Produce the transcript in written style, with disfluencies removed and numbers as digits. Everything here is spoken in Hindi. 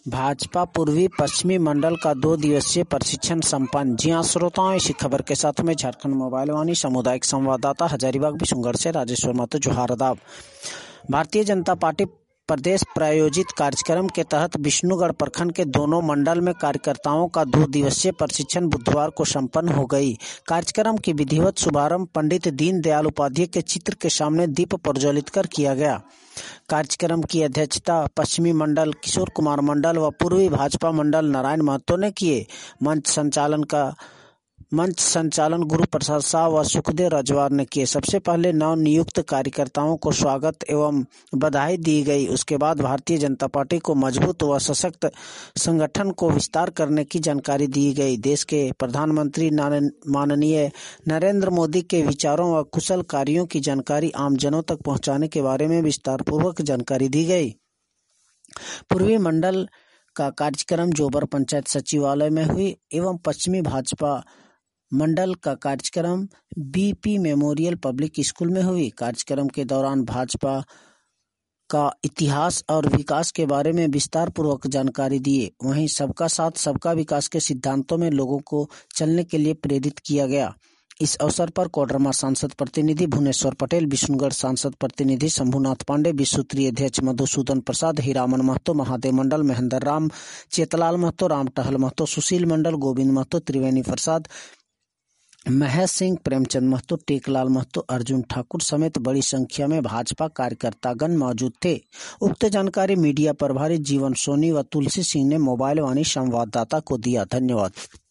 भाजपा पूर्वी पश्चिमी मंडल का 2 दिवसीय प्रशिक्षण संपन्न। जी हां श्रोताओं, इसी खबर के साथ में झारखंड मोबाइल वाणी सामुदायिक संवाददाता हजारीबाग बिशुनगढ़ से राजेश्वर महतो जोहार आदाब। भारतीय जनता पार्टी प्रदेश प्रायोजित कार्यक्रम के तहत विष्णुगढ़ प्रखंड के दोनों मंडल में कार्यकर्ताओं का 2 दिवसीय प्रशिक्षण बुधवार को संपन्न हो गई। कार्यक्रम की विधिवत शुभारंभ पंडित दीनदयाल उपाध्याय के चित्र के सामने दीप प्रज्वलित कर किया गया। कार्यक्रम की अध्यक्षता पश्चिमी मंडल किशोर कुमार मंडल व पूर्वी भाजपा मंडल नारायण महतो ने किए। मंच संचालन गुरु प्रसाद शाह व सुखदेव रजवार ने किए। सबसे पहले नव नियुक्त कार्यकर्ताओं को स्वागत एवं बधाई दी गई। उसके बाद भारतीय जनता पार्टी को मजबूत व सशक्त संगठन को विस्तार करने की जानकारी दी गई। देश के प्रधानमंत्री माननीय नरेंद्र मोदी के विचारों व कुशल कार्यों की जानकारी आमजनों तक पहुंचाने के बारे में विस्तार पूर्वक जानकारी दी गई। पूर्वी मंडल का कार्यक्रम जोबर पंचायत सचिवालय में हुई एवं पश्चिमी भाजपा मंडल का कार्यक्रम बीपी मेमोरियल पब्लिक स्कूल में हुई। कार्यक्रम के दौरान भाजपा का इतिहास और विकास के बारे में विस्तार पूर्वक जानकारी दिए। वहीं सबका साथ सबका विकास के सिद्धांतों में लोगों को चलने के लिए प्रेरित किया गया। इस अवसर पर कोडरमा सांसद प्रतिनिधि भुवनेश्वर पटेल, विष्णुगढ़ सांसद प्रतिनिधि शंभुनाथ पांडे, विश्व स्तरीय अध्यक्ष मधुसूदन प्रसाद, हीरामन महतो, महादेव मंडल, महेंद्र राम, चेतलाल महतो, राम टहल महतो, सुशील मंडल, गोविंद महतो, त्रिवेणी प्रसाद, महेश सिंह, प्रेमचंद महतो, टेकलाल महतो, अर्जुन ठाकुर समेत बड़ी संख्या में भाजपा कार्यकर्तागण मौजूद थे। उक्त जानकारी मीडिया प्रभारी जीवन सोनी व तुलसी सिंह ने मोबाइल वाणी संवाददाता को दिया। धन्यवाद।